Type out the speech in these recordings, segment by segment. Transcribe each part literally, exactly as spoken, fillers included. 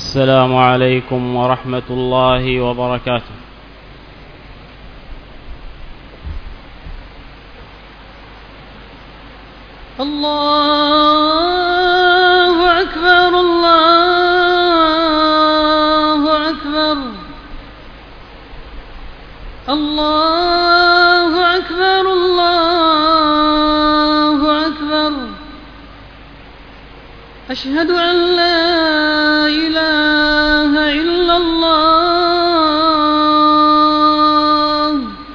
السلام عليكم ورحمة الله وبركاته. الله أكبر الله أكبر الله أكبر الله أكبر. أشهد أن لا إله إلا الله.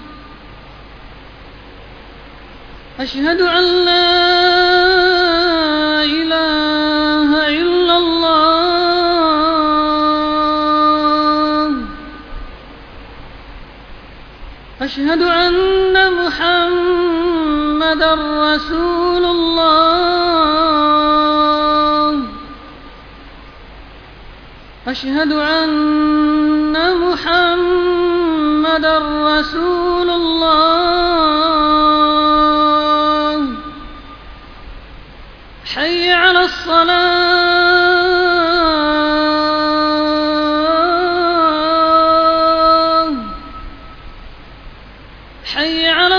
أشهد أن لا إله إلا الله. أشهد أن محمدًا رسول الله. أشهد أن محمدًا رسول الله. حي على الصلاة. حي على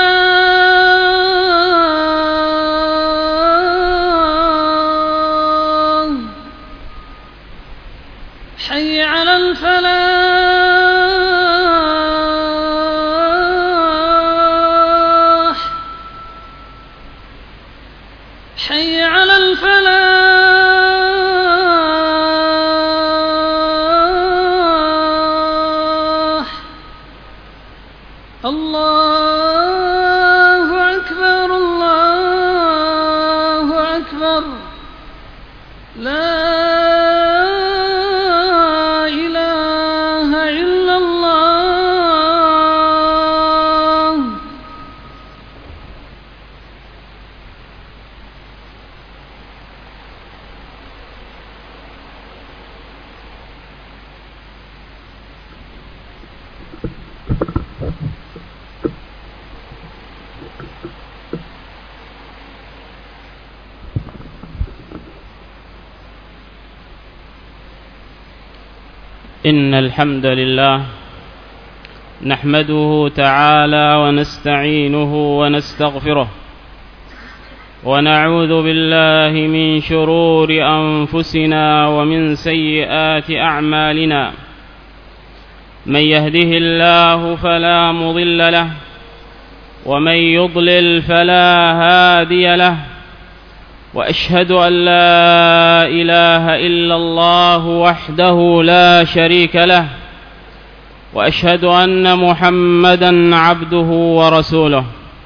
الصلاة. حي على الفلاح. حي على الفلاح. الله أكبر الله أكبر. لا إله إلا الله. إن الحمد لله نحمده تعالى ونستعينه ونستغفره ونعوذ بالله من شرور أنفسنا ومن سيئات أعمالنا. من يهده الله فلا مضل له ومن يضلل فلا هادي له. وأشهد أن لا إله إلا الله وحده لا شريك له. وأشهد أن محمدًا عبده ورسوله.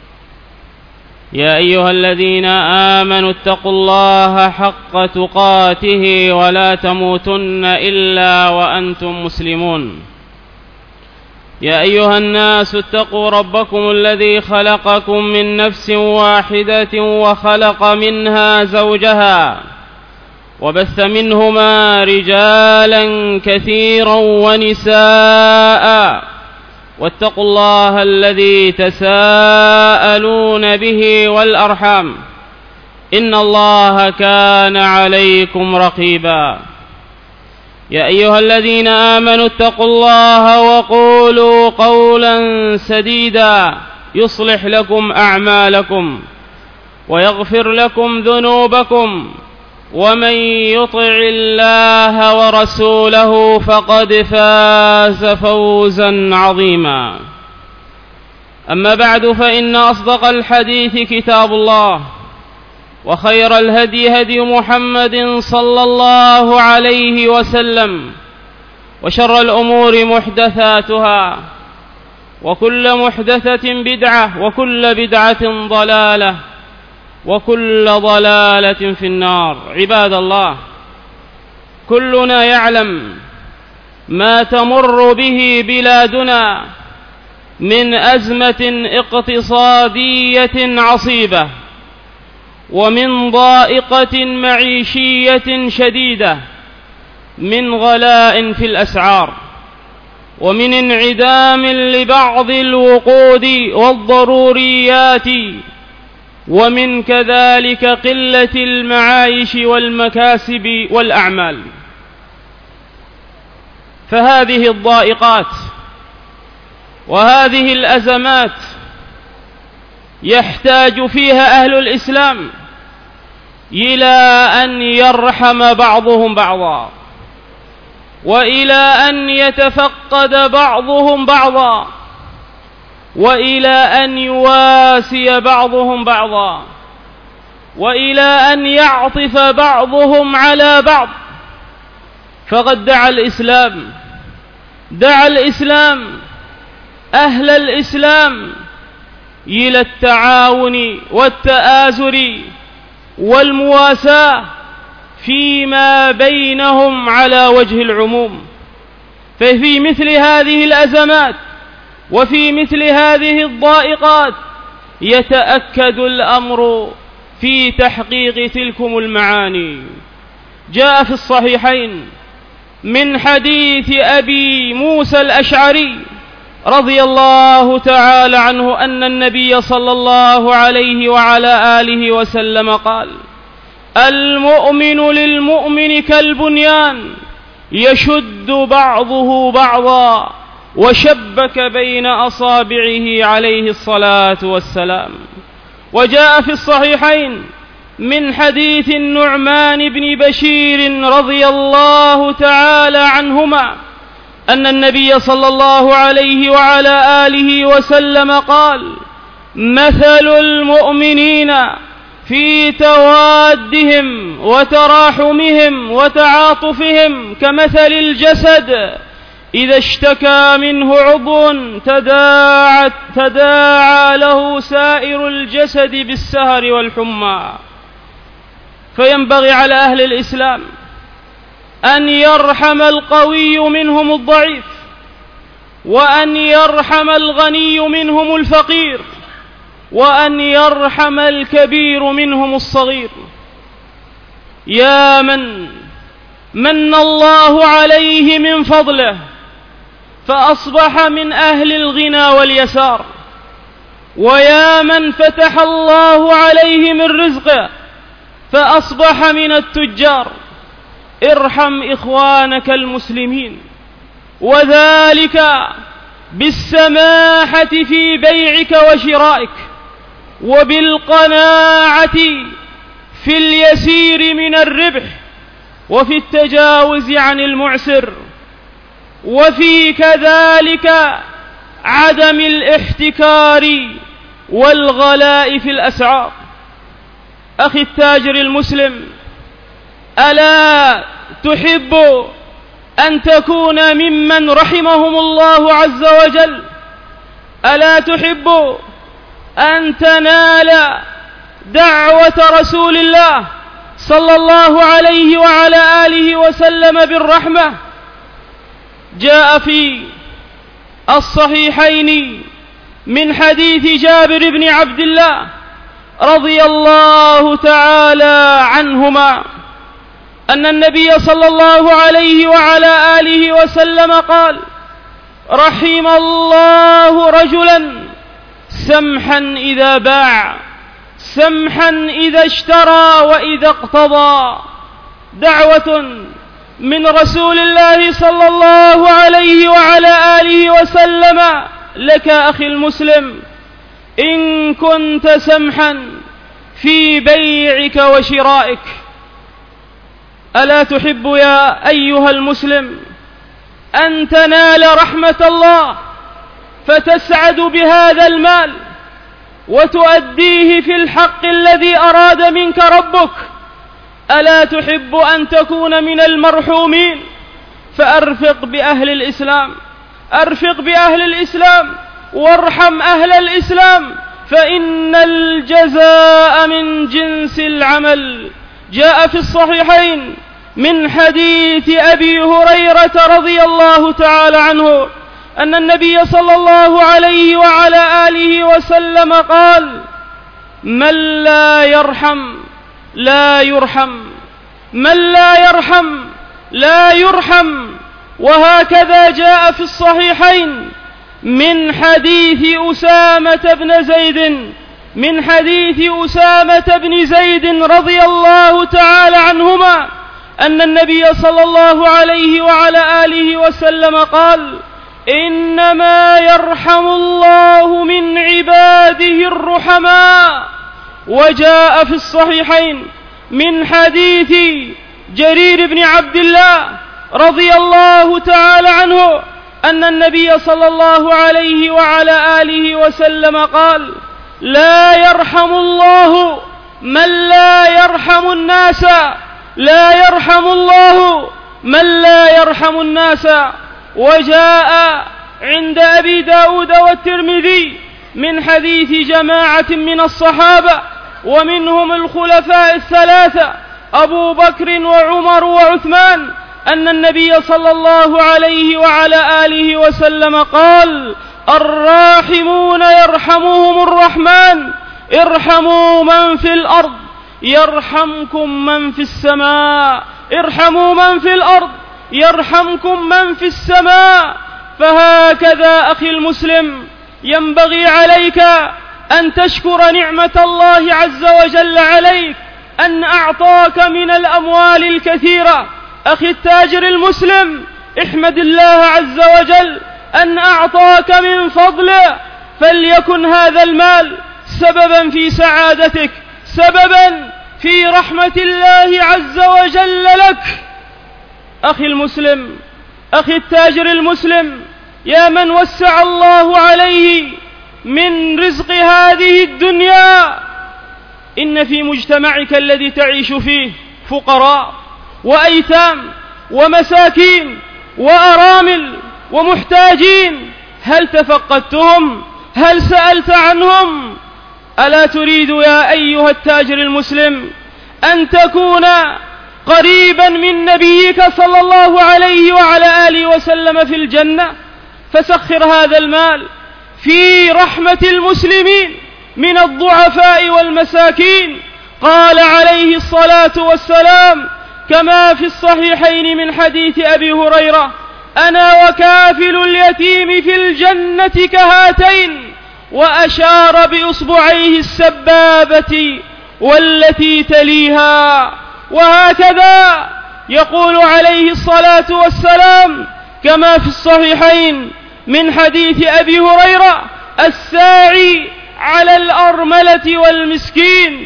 يا أيها الذين آمنوا اتقوا الله حق تقاته ولا تموتن إلا وأنتم مسلمون. يا أيها الناس اتقوا ربكم الذي خلقكم من نفس واحدة وخلق منها زوجها وبث منهما رجالا كثيرا ونساء. واتقوا الله الذي تساءلون به والأرحام إن الله كان عليكم رقيبا. يا أيها الذين آمنوا اتقوا الله وقولوا قولا سديدا يصلح لكم أعمالكم ويغفر لكم ذنوبكم ومن يطع الله ورسوله فقد فاز فوزا عظيما. أما بعد فإن أصدق الحديث كتاب الله وخير الهدي هدي محمد صلى الله عليه وسلم وشر الأمور محدثاتها وكل محدثة بدعة وكل بدعة ضلالة وكل ضلالة في النار. عباد الله، كلنا يعلم ما تمر به بلادنا من أزمة اقتصادية عصيبة ومن ضائقة معيشية شديدة، من غلاء في الأسعار ومن انعدام لبعض الوقود والضروريات ومن كذلك قلة المعايش والمكاسب والأعمال. فهذه الضائقات وهذه الأزمات يحتاج فيها أهل الإسلام إلى أن يرحم بعضهم بعضا، وإلى أن يتفقد بعضهم بعضا، وإلى أن يواسي بعضهم بعضا، وإلى أن يعطف بعضهم على بعض. فقد دعا الإسلام دعا الإسلام أهل الإسلام إلى التعاون والتآزر والمواساة فيما بينهم على وجه العموم. ففي مثل هذه الأزمات وفي مثل هذه الضائقات يتأكد الأمر في تحقيق تلكم المعاني. جاء في الصحيحين من حديث أبي موسى الأشعري رضي الله تعالى عنه أن النبي صلى الله عليه وعلى آله وسلم قال: المؤمن للمؤمن كالبنيان يشد بعضه بعضا وشبك بين أصابعه عليه الصلاة والسلام. وجاء في الصحيحين من حديث النعمان بن بشير رضي الله تعالى عنهما أن النبي صلى الله عليه وعلى آله وسلم قال: مثل المؤمنين في توادهم وتراحمهم وتعاطفهم كمثل الجسد إذا اشتكى منه عضو تداعى, تداعى له سائر الجسد بالسهر والحمى. فينبغي على أهل الإسلام أن يرحم القوي منهم الضعيف، وأن يرحم الغني منهم الفقير، وأن يرحم الكبير منهم الصغير. يا من من الله عليه من فضله فأصبح من أهل الغنى واليسار، ويا من فتح الله عليه من رزقه فأصبح من التجار. ارحم إخوانك المسلمين، وذلك بالسماحة في بيعك وشرائك، وبالقناعة في اليسير من الربح، وفي التجاوز عن المعسر، وفي كذلك عدم الاحتكار والغلاء في الأسعار. أخي التاجر المسلم، ألا تحب أن تكون ممن رحمهم الله عز وجل؟ ألا تحب أن تنال دعوة رسول الله صلى الله عليه وعلى آله وسلم بالرحمة؟ جاء في الصحيحين من حديث جابر بن عبد الله رضي الله تعالى عنهما أن النبي صلى الله عليه وعلى آله وسلم قال: رحم الله رجلا سمحا إذا باع، سمحا إذا اشترى وإذا اقتضى. دعوة من رسول الله صلى الله عليه وعلى آله وسلم لك أخي المسلم: إن كنت سمحا في بيعك وشرائك. ألا تحب يا أيها المسلم أن تنال رحمة الله فتسعد بهذا المال وتؤديه في الحق الذي أراد منك ربك؟ ألا تحب أن تكون من المرحومين؟ فأرفق بأهل الإسلام، أرفق بأهل الإسلام وارحم أهل الإسلام، فإن الجزاء من جنس العمل. جاء في الصحيحين من حديث أبي هريرة رضي الله تعالى عنه أن النبي صلى الله عليه وعلى آله وسلم قال: من لا يرحم لا يرحم، من لا يرحم لا يرحم. وهكذا جاء في الصحيحين من حديث أسامة بن زيد من حديث أسامة بن زيد رضي الله تعالى عنهما أن النبي صلى الله عليه وعلى آله وسلم قال: إنما يرحم الله من عباده الرحماء. وجاء في الصحيحين من حديث جرير بن عبد الله رضي الله تعالى عنه أن النبي صلى الله عليه وعلى آله وسلم قال: لا يرحم الله من لا يرحم الناس، لا يرحم الله من لا يرحم الناس. وجاء عند أبي داود والترمذي من حديث جماعة من الصحابة ومنهم الخلفاء الثلاثة أبو بكر وعمر وعثمان أن النبي صلى الله عليه وعلى آله وسلم قال: الراحمون يرحمهم الرحمن، ارحموا من في الأرض يرحمكم من في السماء، ارحموا من في الأرض يرحمكم من في السماء. فهكذا أخي المسلم ينبغي عليك أن تشكر نعمة الله عز وجل عليك أن أعطاك من الأموال الكثيرة. أخي التاجر المسلم، احمد الله عز وجل أن أعطاك من فضله، فليكن هذا المال سببا في سعادتك، سببا في رحمة الله عز وجل لك. أخي المسلم، أخي التاجر المسلم، يا من وسع الله عليه من رزق هذه الدنيا، إن في مجتمعك الذي تعيش فيه فقراء وأيتام ومساكين وأرامل ومحتاجين، هل تفقدتهم؟ هل سألت عنهم؟ ألا تريد يا أيها التاجر المسلم أن تكون قريبا من نبيك صلى الله عليه وعلى آله وسلم في الجنة؟ فسخر هذا المال في رحمة المسلمين من الضعفاء والمساكين. قال عليه الصلاة والسلام كما في الصحيحين من حديث أبي هريرة: أنا وكافل اليتيم في الجنة كهاتين، وأشار بإصبعيه السبابة والتي تليها. وهكذا يقول عليه الصلاة والسلام كما في الصحيحين من حديث أبي هريرة: الساعي على الأرملة والمسكين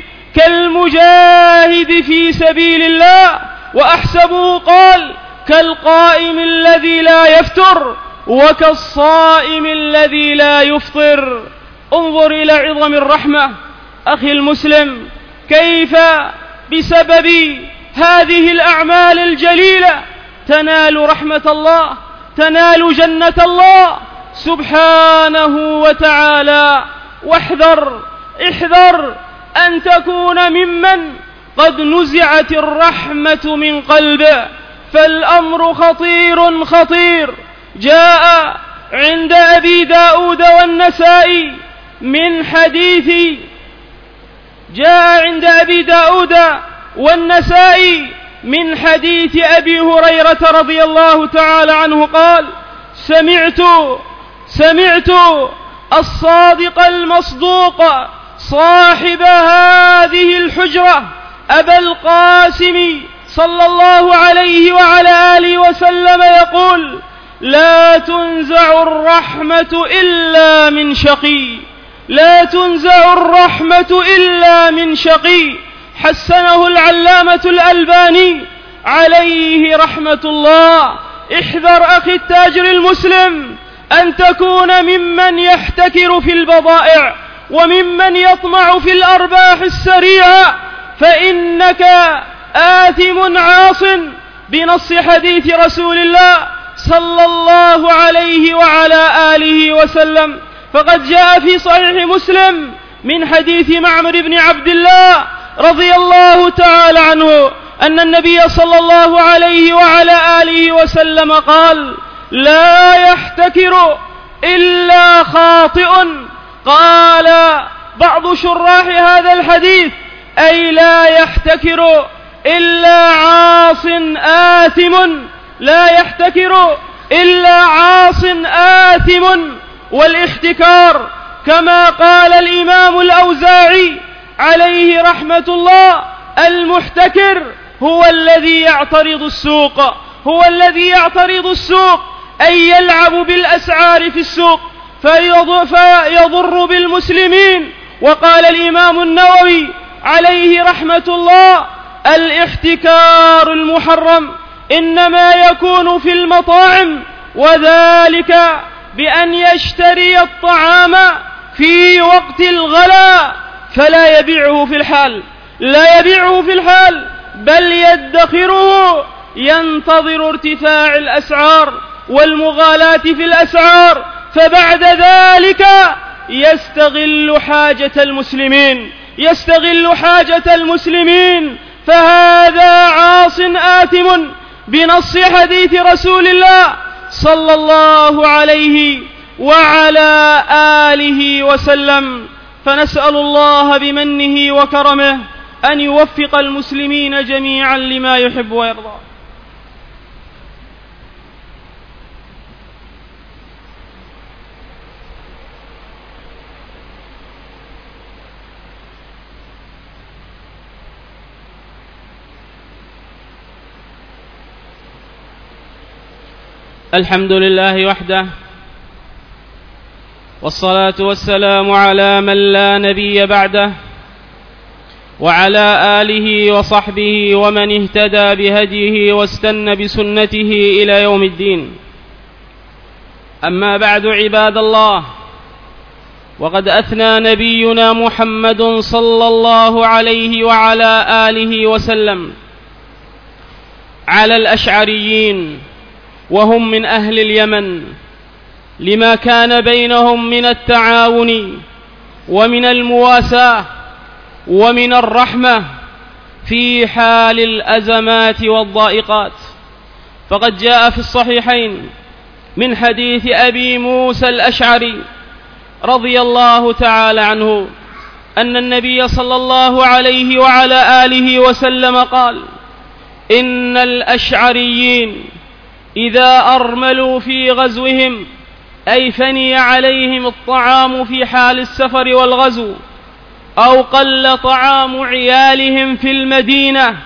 كالمجاهد في سبيل الله. وأحسبه قال: كالقائم الذي لا يفتر وكالصائم الذي لا يفطر. انظر إلى عظم الرحمة أخي المسلم، كيف بسبب هذه الأعمال الجليلة تنال رحمة الله، تنال جنة الله سبحانه وتعالى. واحذر احذر أن تكون ممن قد نزعت الرحمة من قلبه، فالأمر خطير خطير. جاء عند أبي داود والنسائي من حديث جاء عند أبي داود والنسائي من حديث أبي هريرة رضي الله تعالى عنه قال: سمعت سمعت الصادق المصدوق صاحب هذه الحجرة أبا القاسم صلى الله عليه وعلى آله وسلم يقول: لا تنزع الرحمة إلا من شقي، لا تنزع الرحمة إلا من شقي. حسنه العلامة الألباني عليه رحمة الله. احذر أخي التاجر المسلم أن تكون ممن يحتكر في البضائع وممن يطمع في الأرباح السريعة، فإنك آثم عاص بنص حديث رسول الله صلى الله عليه وعلى آله وسلم. فقد جاء في صحيح مسلم من حديث معمر بن عبد الله رضي الله تعالى عنه أن النبي صلى الله عليه وعلى آله وسلم قال: لا يحتكر إلا خاطئ. قال بعض شراح هذا الحديث: أي لا يحتكر إلا عاص آثم، لا يحتكر إلا عاص آثم. والاحتكار كما قال الإمام الأوزاعي عليه رحمة الله: المحتكر هو الذي يعترض السوق هو الذي يعترض السوق أي يلعب بالأسعار في السوق فيضر بالمسلمين. وقال الإمام النووي عليه رحمة الله: الاحتكار المحرم إنما يكون في المطاعم، وذلك بأن يشتري الطعام في وقت الغلاء فلا يبيعه في الحال لا يبيعه في الحال بل يدخره ينتظر ارتفاع الأسعار والمغالاة في الأسعار، فبعد ذلك يستغل حاجة المسلمين يستغل حاجة المسلمين فهذا عاص آثم بنص حديث رسول الله صلى الله عليه وعلى آله وسلم. فنسأل الله بمنه وكرمه أن يوفق المسلمين جميعا لما يحب ويرضى. الحمد لله وحده، والصلاة والسلام على من لا نبي بعده، وعلى آله وصحبه ومن اهتدى بهديه واستنى بسنته إلى يوم الدين. أما بعد، عباد الله، وقد أثنى نبينا محمد صلى الله عليه وعلى آله وسلم على الأشعريين، وهم من أهل اليمن، لما كان بينهم من التعاون ومن المواساة ومن الرحمة في حال الأزمات والضائقات. فقد جاء في الصحيحين من حديث أبي موسى الأشعري رضي الله تعالى عنه أن النبي صلى الله عليه وعلى آله وسلم قال: إن الأشعريين إذا أرملوا في غزوهم، أي فني عليهم الطعام في حال السفر والغزو، أو قل طعام عيالهم في المدينة،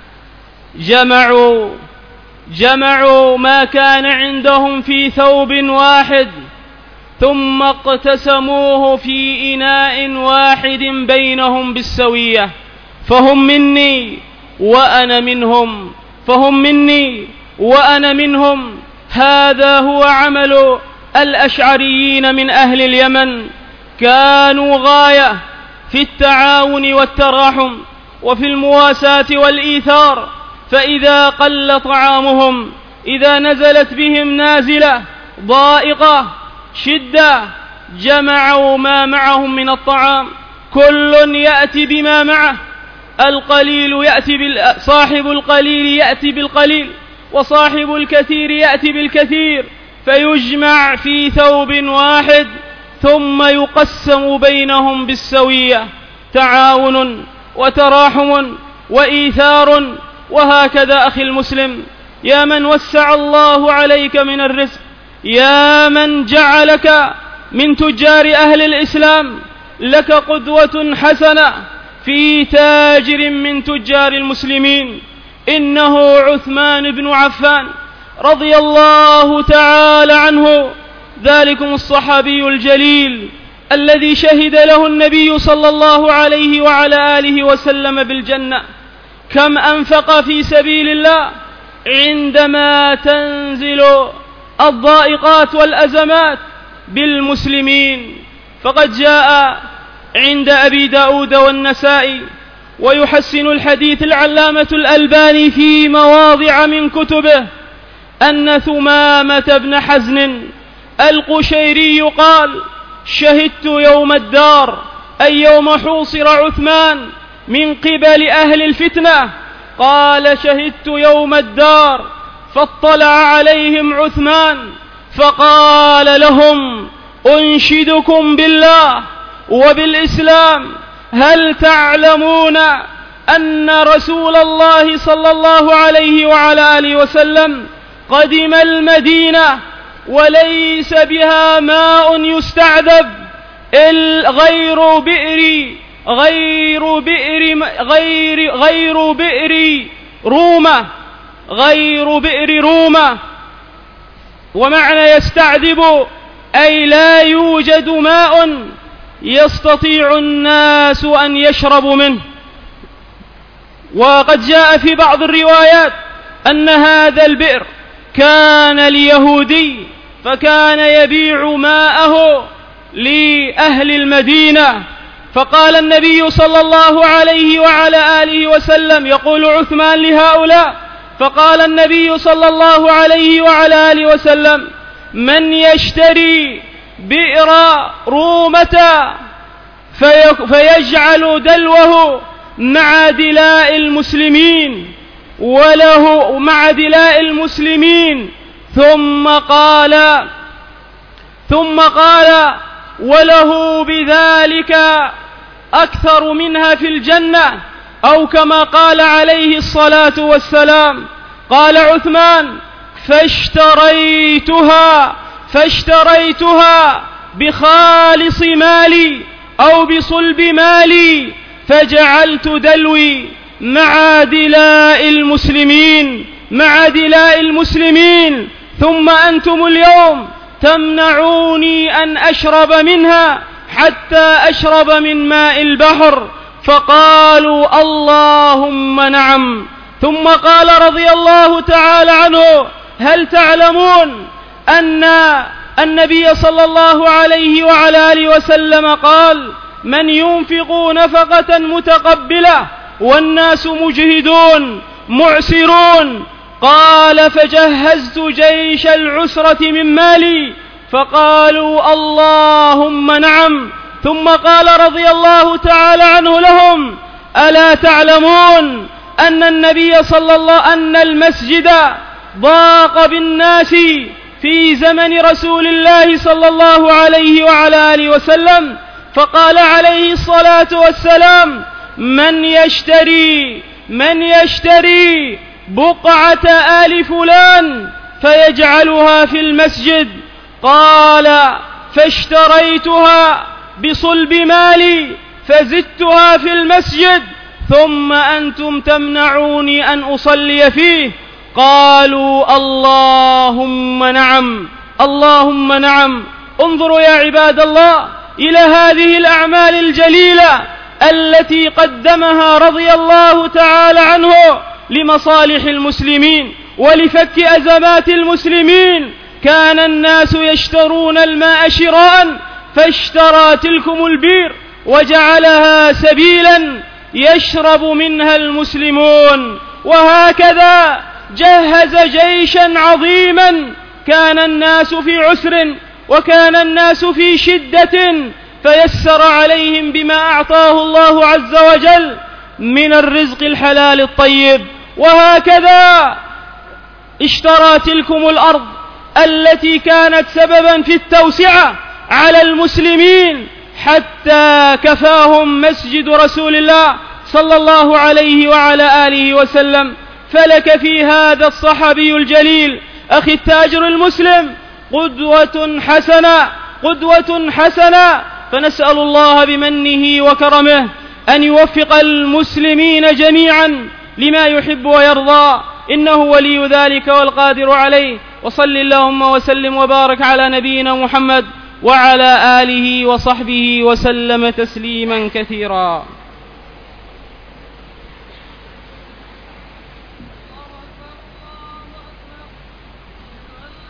جمعوا جمعوا ما كان عندهم في ثوب واحد، ثم اقتسموه في إناء واحد بينهم بالسوية، فهم مني وأنا منهم فهم مني وأنا منهم. هذا هو عمل الأشعريين من أهل اليمن، كانوا غاية في التعاون والتراحم وفي المواساة والإيثار. فإذا قل طعامهم، إذا نزلت بهم نازلة ضائقة شدة، جمعوا ما معهم من الطعام، كل يأتي بما معه، القليل يأتي بال... صاحب القليل يأتي بالقليل، وصاحب الكثير يأتي بالكثير، فيجمع في ثوب واحد ثم يقسم بينهم بالسوية، تعاون وتراحم وإيثار. وهكذا أخي المسلم، يا من وسع الله عليك من الرزق، يا من جعلك من تجار أهل الإسلام، لك قدوة حسنة في تاجر من تجار المسلمين، إنه عثمان بن عفان رضي الله تعالى عنه، ذلكم الصحابي الجليل الذي شهد له النبي صلى الله عليه وعلى آله وسلم بالجنة. كم أنفق في سبيل الله عندما تنزل الضائقات والأزمات بالمسلمين. فقد جاء عند أبي داود والنسائي، ويحسن الحديث العلامة الألباني في مواضع من كتبه، أن ثمامة بن حزن القشيري قال: شهدت يوم الدار، أي يوم حوصر عثمان من قبل أهل الفتنة، قال: شهدت يوم الدار فاطلع عليهم عثمان فقال لهم: أنشدكم بالله وبالإسلام، هل تعلمون أن رسول الله صلى الله عليه وعلى آله وسلم قدم المدينة وليس بها ماء يستعذب غير بئر غير بئر غير غير بئر رومة غير بئر رومة. ومعنى يستعذب أي لا يوجد ماء يستطيع الناس أن يشربوا منه. وقد جاء في بعض الروايات أن هذا البئر كان ليهودي فكان يبيع ماءه لأهل المدينة، فقال النبي صلى الله عليه وعلى آله وسلم، يقول عثمان لهؤلاء، فقال النبي صلى الله عليه وعلى آله وسلم: من يشتري بئر رومة فيجعل دلوه مع دلاء المسلمين وله مع دلاء المسلمين ثم قال ثم قال وله بذلك أكثر منها في الجنة، أو كما قال عليه الصلاة والسلام. قال عثمان: فاشتريتها فاشتريتها بخالص مالي أو بصلب مالي، فجعلت دلوي مع دلاء المسلمين مع دلاء المسلمين ثم أنتم اليوم تمنعوني أن أشرب منها حتى أشرب من ماء البحر. فقالوا: اللهم نعم. ثم قال رضي الله تعالى عنه: هل تعلمون أن النبي صلى الله عليه وعلى آله وسلم قال: من ينفق نفقة متقبلة والناس مجهدون معسرون؟ قال: فجهزت جيش العسرة من مالي. فقالوا: اللهم نعم. ثم قال رضي الله تعالى عنه لهم: ألا تعلمون أن النبي صلى الله أن المسجد ضاق بالناس في زمن رسول الله صلى الله عليه وعلى آله وسلم؟ فقال عليه الصلاة والسلام: من يشتري من يشتري بقعة آل فلان فيجعلها في المسجد؟ قال: فاشتريتها بصلب مالي فزدتها في المسجد، ثم أنتم تمنعوني أن أصلي فيه. قالوا: اللهم نعم اللهم نعم. انظروا يا عباد الله إلى هذه الأعمال الجليلة التي قدمها رضي الله تعالى عنه لمصالح المسلمين ولفك أزمات المسلمين. كان الناس يشترون الماء شراء، فاشترى تلكم البير وجعلها سبيلا يشرب منها المسلمون. وهكذا جهز جيشا عظيما، كان الناس في عسر وكان الناس في شدة، فيسر عليهم بما أعطاه الله عز وجل من الرزق الحلال الطيب. وهكذا اشترى تلكم الأرض التي كانت سببا في التوسعة على المسلمين حتى كفاهم مسجد رسول الله صلى الله عليه وعلى آله وسلم. فلك في هذا الصحابي الجليل أخي التاجر المسلم قدوة حسنة قدوة حسنة فنسأل الله بمنه وكرمه أن يوفق المسلمين جميعا لما يحب ويرضى، إنه ولي ذلك والقادر عليه. وصل اللهم وسلم وبارك على نبينا محمد وعلى آله وصحبه وسلم تسليما كثيرا.